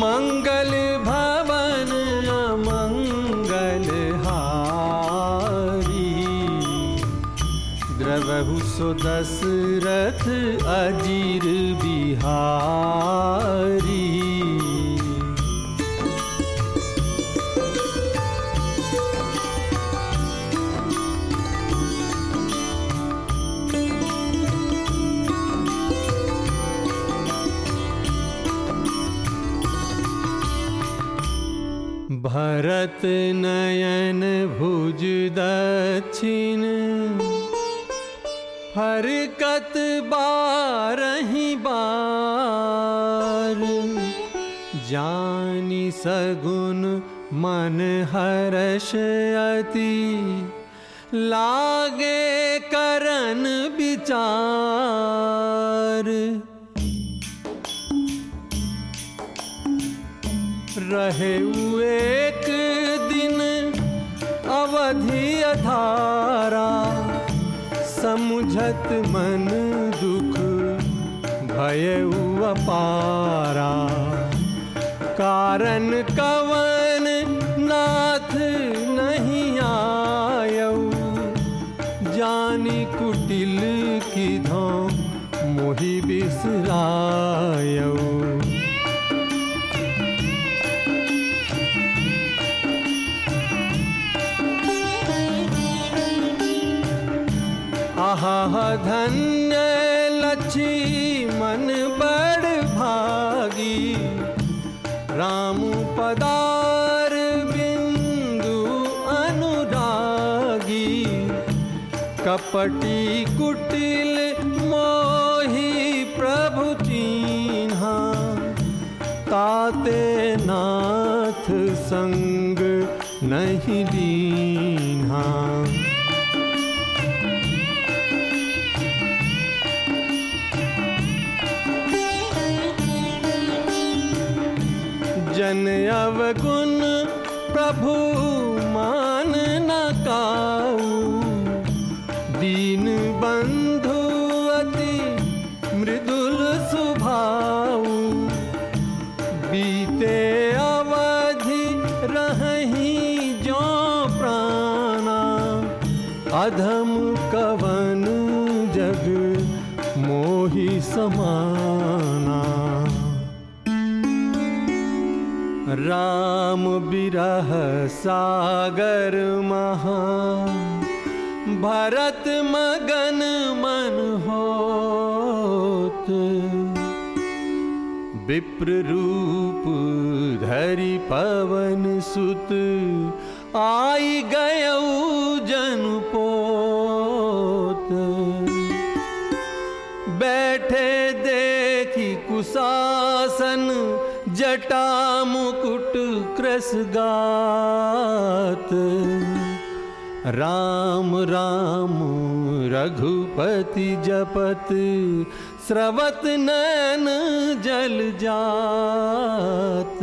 मंगल भवन अमंगल हारी, द्रवहु सो दशरथ अजीर बिहारी। भरत नयन भुज दक्षिण, फरकत बारहि बार। जानि सगुन मन हर्ष अति, लागे करन विचार। रहे एक दिन अवधि अधारा, समुझत मन दुख भयउ अपारा। कारण कवन नाथ नहीं आयऊ, जानी कुटिल किधौ मोहि बिसरायऊ। आहा धन्य लक्ष्मण बड़ भागी, राम पदार बिंदु अनुरागी। कपटी कुटिल मोहि प्रभु चीन्हा, ताते नाथ संग नहीं दीन्हा। जन अवगुण प्रभु मान न काऊ, दीन बंधु अति मृदुल सुभाऊ। बीते अवधि रहहि जो प्राणा, अधम कवन जग मोहि समाना। राम बिरह सागर महा, भरत मगन मन होत। विप्र रूप धरि पवन सुत, आई गयऊ जनपोत। बैठे देखी कुशासन, जटा मुकुट कृशगात। राम राम रघुपति जपत, स्रवत नैन जल जात।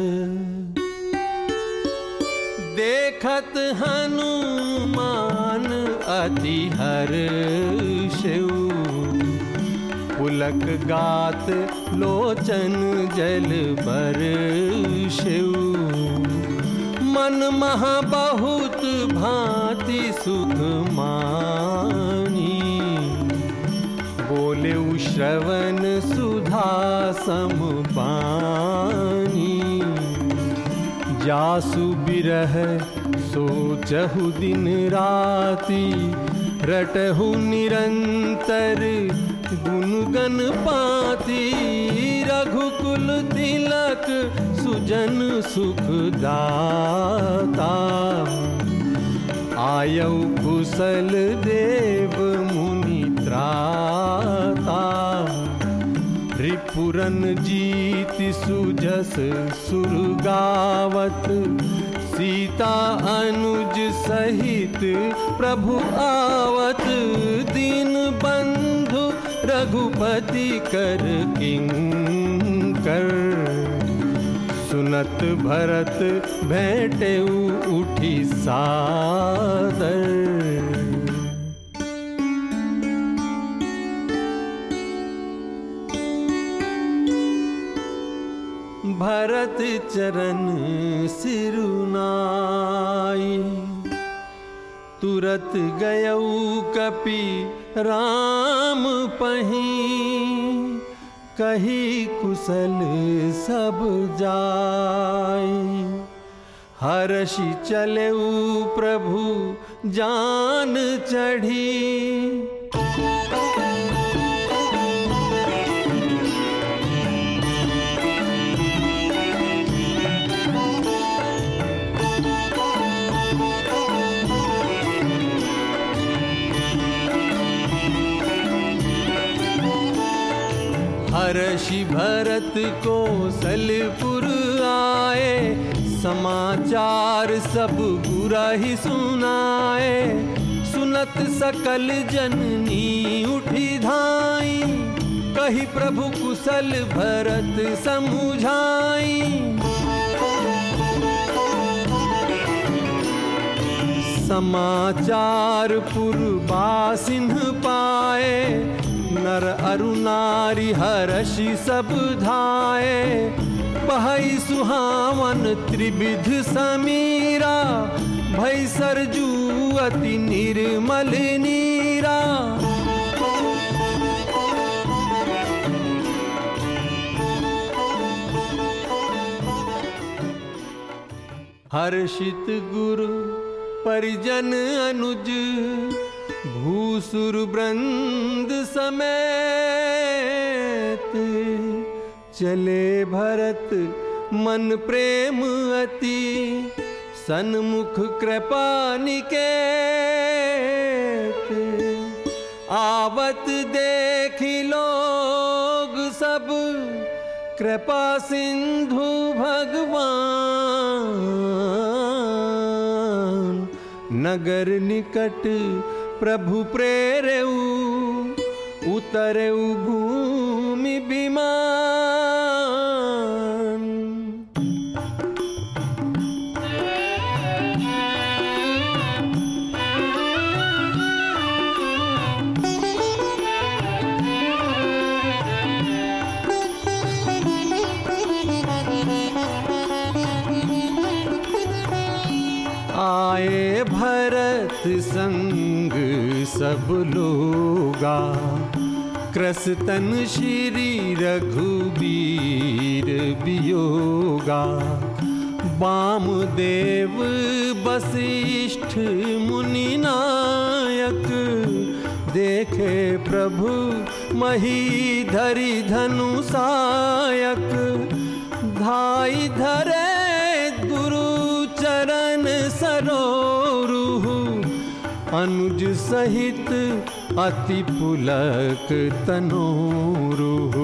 देखत हनुमान अति हर्षऊ, पुलक गात लोचन जल बरषऊ। मन महा बहुत भांति सुख मानी, बोले श्रवण सुधा सम पानी। जासु बिरह सोचहु दिन राति, रटहु निरंतर गुणगन पाती। रघुकुल तिलक सुजन सुखदाता, आयऊ कुशल देव मुनि त्राता। रिपुरन जीत सुजस सुर गावत, सीता अनुज सहित प्रभु आवत। दीन बंधु रघुपति कर किंकर, सुनत भरत भेंटेउ उठी सादर। भरत चरण सिरुनाई। तुरत गयऊ कपि राम पहीं, कही कुशल सब जाई। हर्षि चलेऊ प्रभु जान चढ़ी, हर्षि भरत कौशलपुर आए। समाचार सब गुरहि सुनाए। सुनत सकल जननी उठी धाई, कही प्रभु कुशल भरत समुझाई। समाचार पुरबासिन पाए, नर अरु नारी हर्षि सब धाये। बहई सुहावन त्रिविध समीरा, भई सरजू अति निर्मल नीरा। हर्षित गुरु परिजन अनुज, भूसुर वृंद समेत। चले भरत मन प्रेम अति, सन्मुख कृपा निकेत। आवत देखी लोग सब, कृपा सिंधु भगवान। नगर निकट प्रभु प्रेरेऊ, उतरेऊ भूमि विमान। आए भरत संग सब लोगा, क्रसतन श्री रघुबीर वियोगा। वामदेव वशिष्ठ मुनि नायक, देखे प्रभु महीधरि धनु सायक। धाई धरे गुरु चरण सरोरुहु, अनुज सहित अति पुलक तनोरुहु।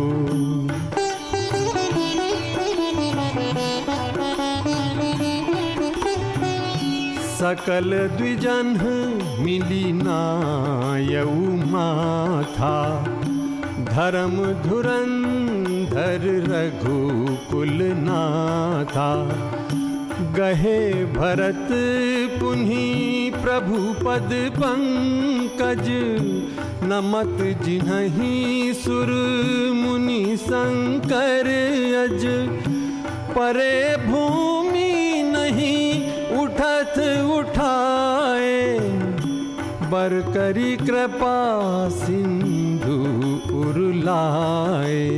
सकल द्विजन मिली नायऊ माथा, धर्म धुरंधर रघुकुल नाथा। गहे भरत पुन्ही प्रभु पद पंकज, नमत जिन्हि सुर मुनि शंकर अज। परे भूमि नहीं उठत उठाए, बर करी कृपा सिंधु उरलाए।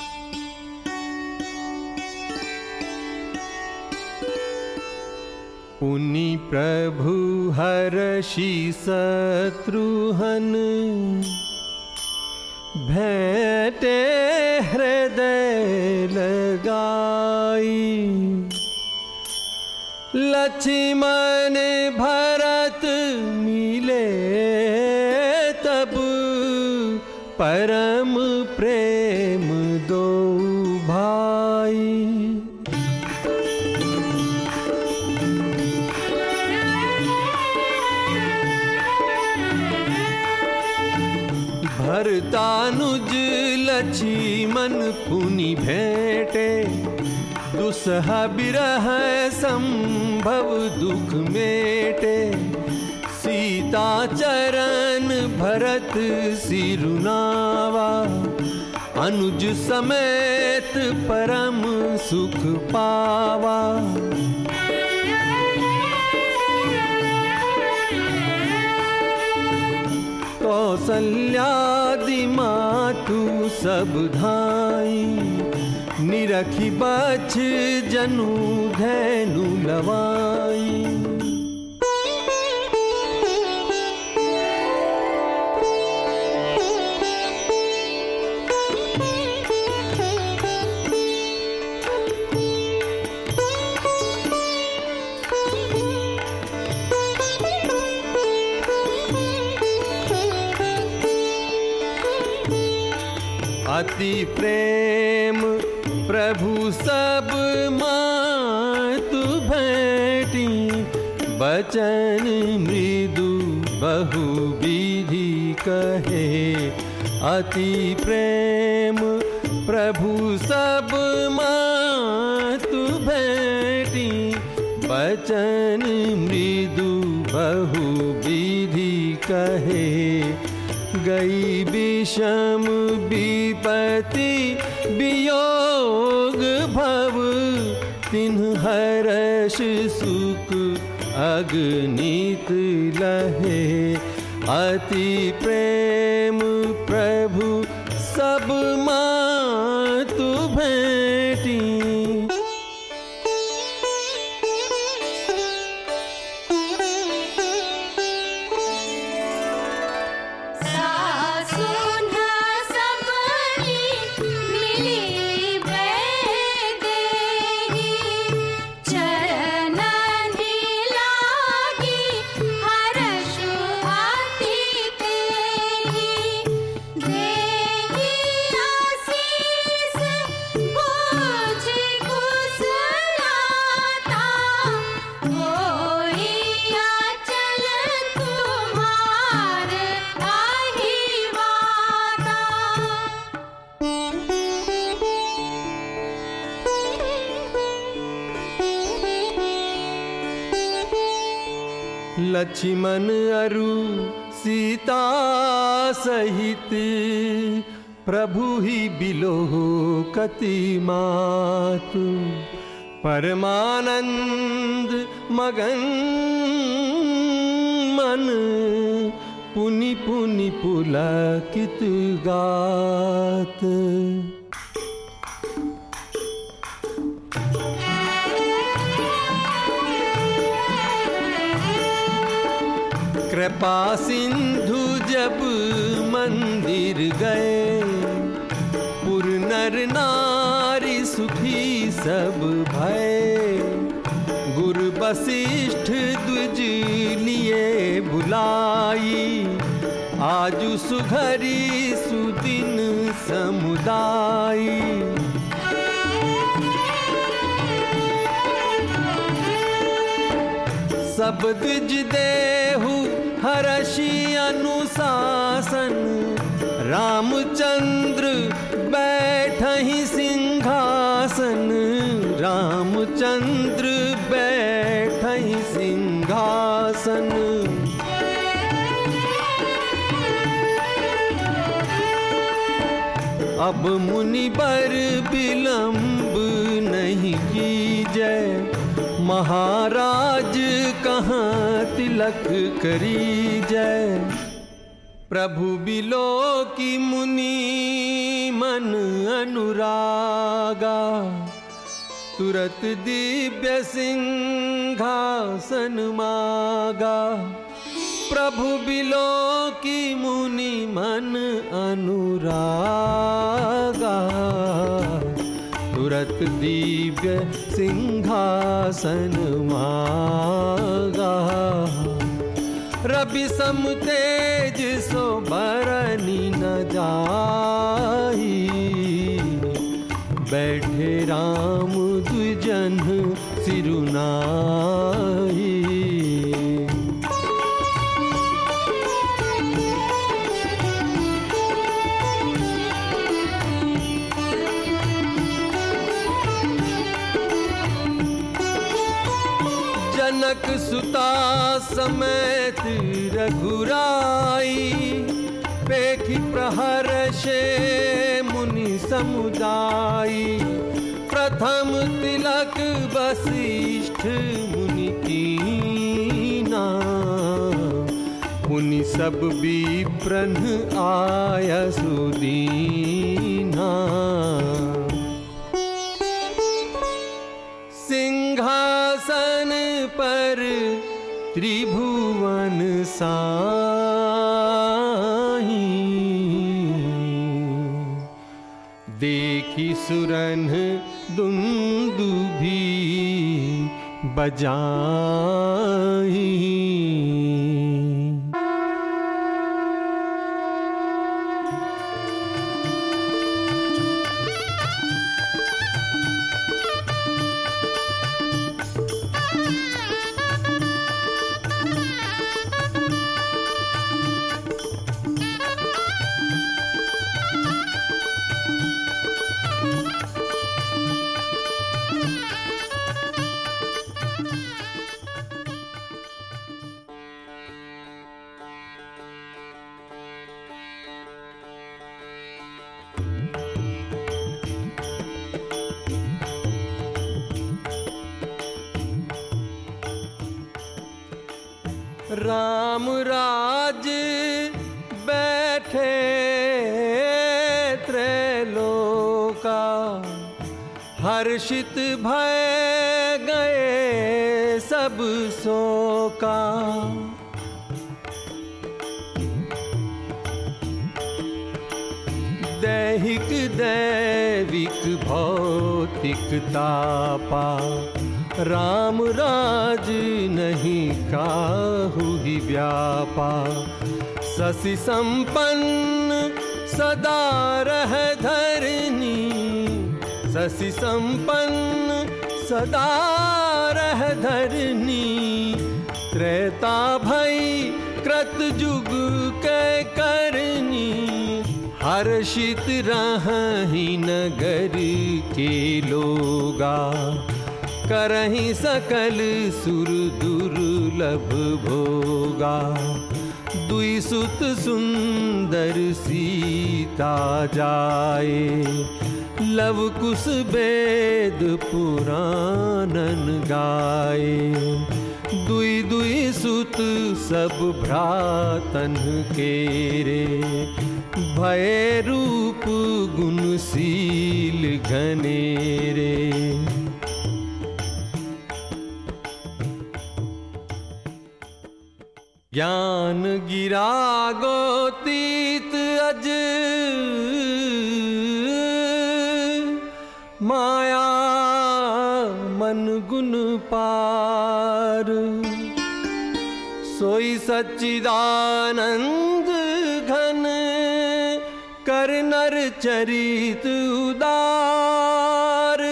पुनि प्रभु हर्षि शत्रुहन, भेंटे हृदय लगाई। लक्ष्मण भरत मिले तब, परम प्रेम दो भाई। भरतानुज लक्ष्मण पुनि भेंटे, दुसह बिरह संभव दुख मेटे। सीता चरण भरत सिरुनावा, अनुज समेत परम सुख पावा। कौसल्यादि मातु सब धाई, निरखी बछ जनु धैनु लवाई। अति प्रेम प्रभु सब मातु भेटी, बचन मृदु बहु विधि कहे। अति प्रेम प्रभु सब मातु भेटी, बचन मृदु बहु विधि कहे। गई विषम विपत्ति वियोग भव, तिन्ह हर्ष सुख अगणित लहे। अति प्रेम प्रभु सब मातु भेटी, लक्ष्मण अरु सीता सहित, प्रभु ही बिलोकति मातु। परमानंद मगन मन, पुनि पुनि पुलकित गात। कृपा सिंधु जब मंदिर गए, पुर नर नारी सुखी सब भय। गुरु वशिष्ठ द्विज लिए बुलाई, आजु सुघरी सुदिन समुदाई। सब द्विज देहु हर्षि अनुशासन, रामचंद्र बैठहि सिंहासन। रामचंद्र बैठहि सिंहासन। अब मुनि बर विलंब नहीं कीजय, महाराज कहाँ तिलक करी जय। प्रभु बिलो की मुनि मन अनुरागा, तुरत दिव्य सिंहासन मागा। प्रभु बिलो की मुनि मन अनुरागा, तुरत दिव्य सिंहासन मागा। रवि सम तेज सो बरनी न जाही, बैठे राम द्विजन सिरुनाही। जनक सुता समेत रघुराई, पेखि प्रहर्षे मुनि समुदायी। प्रथम तिलक वशिष्ठ मुनि कीना, मुनि सब विप्रन आय सुदीना। सिंहासन पर त्रिभुवन साई, देखी सुरन दुंदुभी बजाई। राम राज बैठे त्रैलोका, हर्षित भय गए सब शोका। दैहिक दैविक भौतिक तापा, राम राज नहीं काहू ही व्यापा। शशि संपन्न सदा रह धरनी, शशि संपन्न सदा रह धरनी। त्रेता भई कृत जुग के करनी, हर्षित रहहि नगर के लोगा। करहि सकल सुर दुर्लभ भोगा, दुई सुत सुंदर सीता जाए। लव कुश वेद पुराणन गाए, दुई दुई सुत सब भ्रातन केरे। भय रूप गुणशील घनेरे, ज्ञान गिरा गोतीत अज, माया मन गुण पार। सोई सच्चिदानंद घन, कर नर चरित उदार।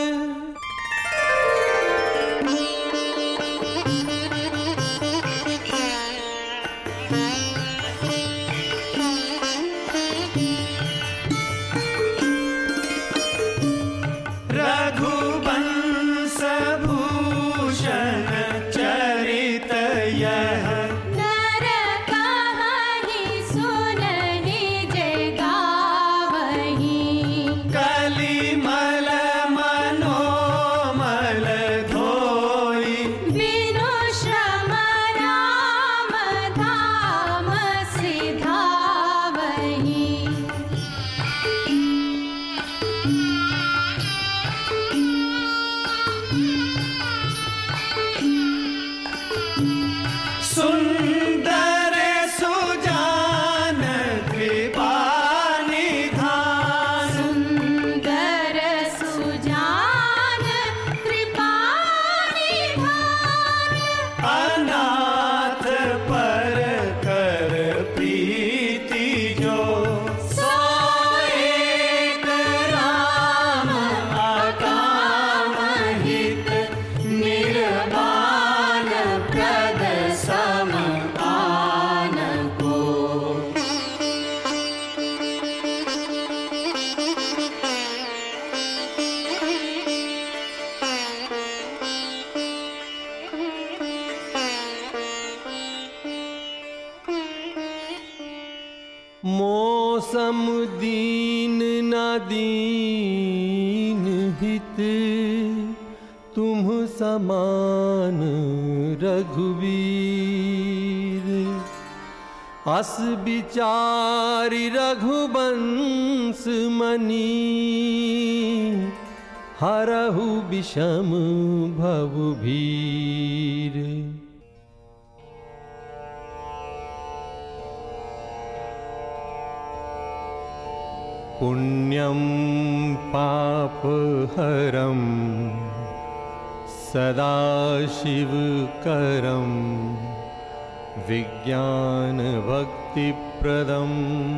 रघुवंश भूषण चरित यह, नर कहहि सुनहि जय गावहि। कलिमल मनोमल धोई, बिनु श्रम राम धाम सिधावहि। सुंदर सुजान कृपा निधान। सुंदर सुजान कृपा निधान। अनाथ पर कर प्रीति जो, सोएक राम अकाम हित। निर्वाण प्रद सम आन को, मौसम दीन न दीन समान रघुवीर। अस विचारि रघुवंश मनि, हरहु विषम भव भीर। पुण्यं पापहरं सदा शिवकरं, विज्ञानभक्तिप्रदं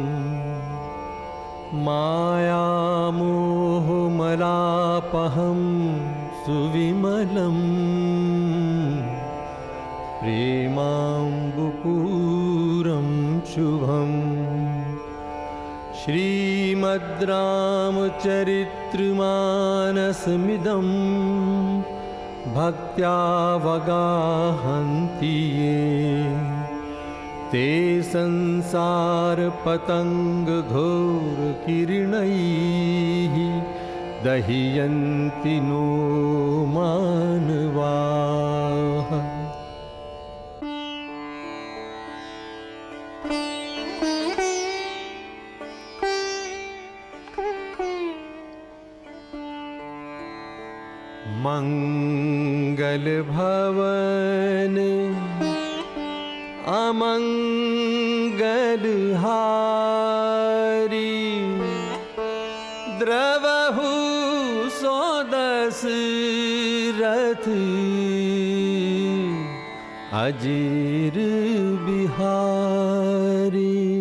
मायामोहमलापहं सुविमलं, प्रेमाम्बुपूरं शुभम्। श्रीमद् रामचरितमानसमिदं भक्त्यावगाहन्ति ये, ते संसारपतङ्गघोरकिरणैः दह्यन्ति नो मानवाः। मंगल भवन अमंगल हारी, द्रवहु सो दशरथ अजीर बिहारी।